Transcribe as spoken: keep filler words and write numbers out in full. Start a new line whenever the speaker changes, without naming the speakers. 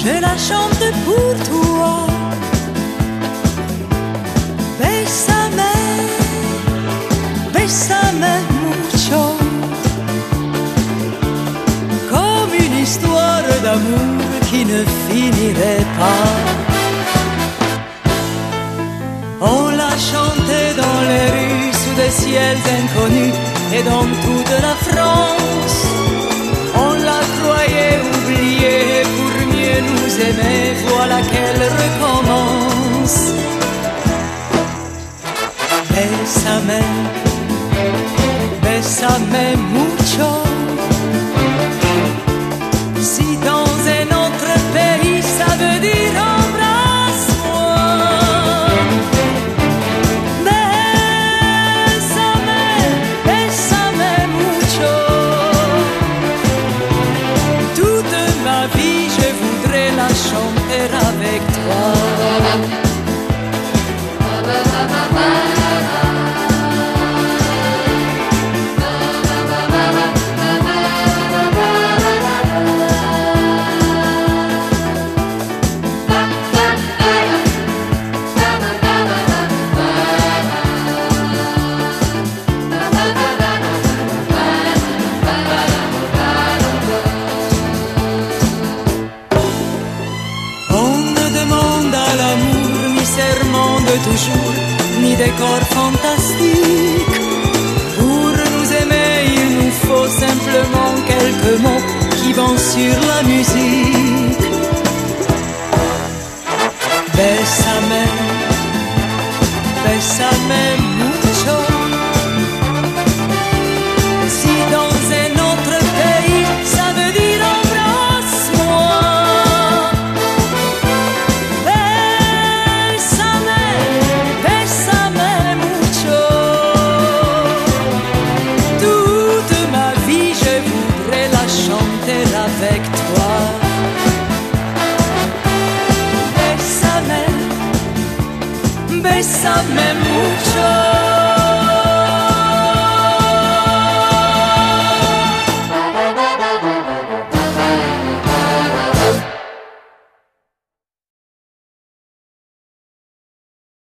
je la chante pour toi. Bésame, bésame mucho, comme une histoire d'amour qui ne finirait pas. On l'a chantait dans les rues sous des ciels inconnus et dans toute la France. On la croyait oubliée pour mieux nous aimer, voilà qu'elle recommence. Bésame, bésame mucho. Si dans un autre pays ça veut dire embrasse-moi. Bésame, bésame mucho. Toute ma vie je voudrais la chanter avec toi. Toujours, ni décor fantastique. Pour nous aimer, il nous faut simplement quelques mots qui vont sur la musique. Bésame, bésame